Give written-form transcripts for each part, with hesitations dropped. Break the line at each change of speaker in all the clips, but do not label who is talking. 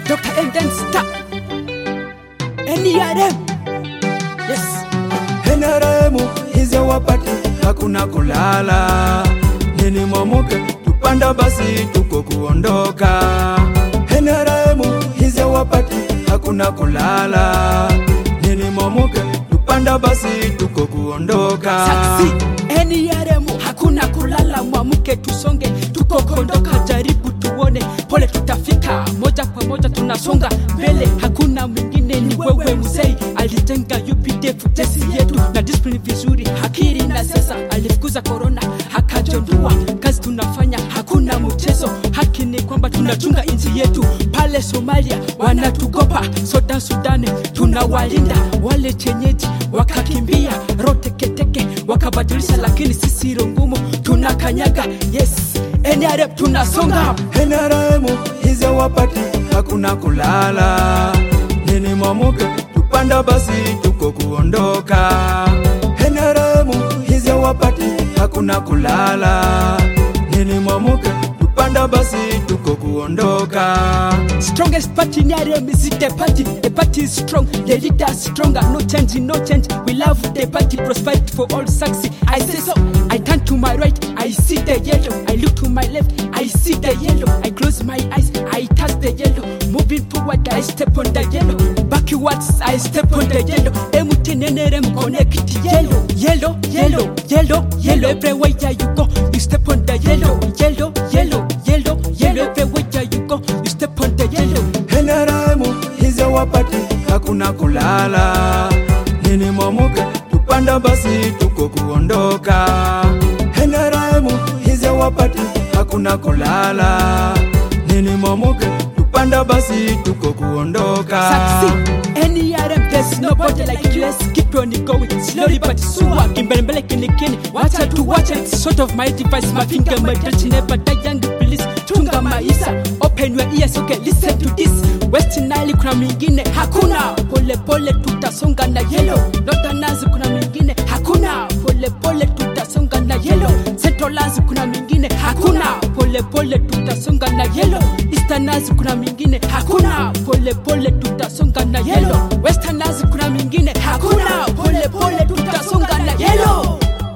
Dr. Enden Star NRM. Yes,
NRM hizi wapati hakuna kulala. Nini mwamuke tupanda basi tuko kuondoka. NRM hizi wapati hakuna kulala. Nini mwamuke tupanda basi tuko kuondoka.
Saksi NRM hakuna kulala, mwamuke tusonge tuko kuondoka. Jaribu tuone, pole tutafika, moja kwa moja tunasonga mbele. Hakuna mwingine ni wewe mzee, alijenga UPDF tesi yetu na discipline vizuri, hakiri na sasa alifukuza corona hakajondua. Kazi tunafanya hakuna mchezo, haki ni kwamba tunachunga nchi yetu. Pale Somalia wanatugopa, Sudani tunawalinda. Wale chenyeji wakakimbia, rote keteke wakabadilisha, lakini sisi rongumu tunakanyaga. Yes, NRM tunasonga.
NRM hizi wapati hakuna kulala. Nini mwamuke tupanda basi tuko kuondoka. NRM hizi wapati hakuna kulala. Nini mwamuke tupanda basi tuko kuondoka.
Strongest party in NRM is the party is strong, the leader is stronger. No change, we love the party, prosperity for all succeed. I say so, I turn to my right, I see the yellow. I look to my left, I see the yellow. I close my eyes, I touch the yellow. Moving forward, I step on the yellow. Backwards, I step on the yellow. NRM connect yellow, yellow, yellow, yellow, yellow. Everywhere you go, you step on the yellow, yellow, yellow, yellow, yellow. Everywhere you go, you step on the yellow.
NRM hizi wapati hakuna kulala. Nini mwamuke tupanda basi tuko kuondoka. NRM hizi wapati hakuna kulala. Nini mwamuke tupanda basi tuko kuondoka.
Saksi NRM, there's nobody like you. Let's keep on going slowly but sure. Kimbele kinikini, wacha tu wacha. It's sort of my device, my finger, my touch, never die young please. Tunga maisa, open your ears, okay, listen to this. West Nile kuna mingine hakuna, pole pole tutasonga na yellow. Northerners kuna mingine hakuna, pole pole tutasonga na yellow. Centralers kuna mingine hakuna, pole pole tutasonga na yellow. Easterners kuna mingine hakuna, pole pole tutasonga na yellow. Westerners kuna mingine hakuna, pole pole tutasonga na yellow.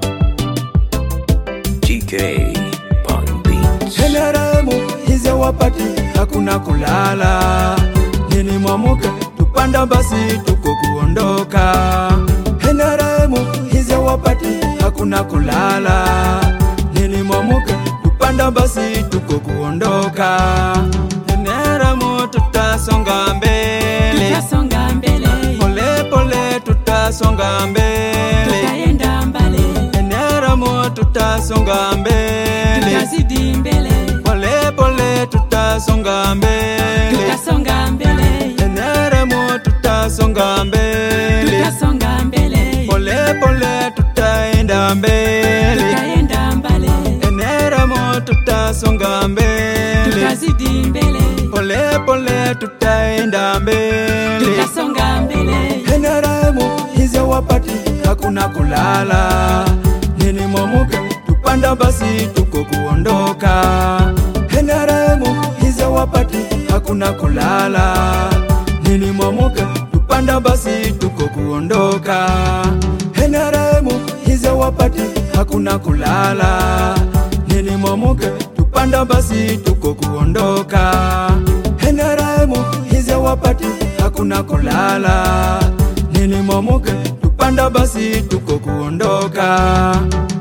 GK Bang Beats.
NRM hizi wapati hakuna kulala. Nini mwamuke tupanda basi tuko kuondoka. NRM hizi wapati hakuna kulala. Nini mwamuke tupanda basi tuko kuondoka. NRM tutasonga mbele,
Tutasonga mbele,
pole pole tutasonga mbele,
tutaenda mbele,
NRM tutasonga mbele,
tutazidi mbele,
pole pole tutasonga mbele,
tutasonga mbele,
NRM tutasonga mbele,
tutasonga mbele,
pole pole tutaenda mbele,
tutaenda mbele,
NRM tutasonga mbele,
tutazidi mbele,
pole pole tutaenda mbele,
tutasonga mbele.
NRM hizi wapati hakuna kulala. Nini mwamuke tupanda basi tuko kuondoka. NRM hizi wapati hakuna kulala. Nini mwamuke tupanda basi tuko kuondoka. NRM hizi wapati hakuna kulala. Nini mwamuke tupanda basi tuko kuondoka. NRM hizi wapati hakuna kulala. Nini mwamuke tupanda basi tuko kuondoka.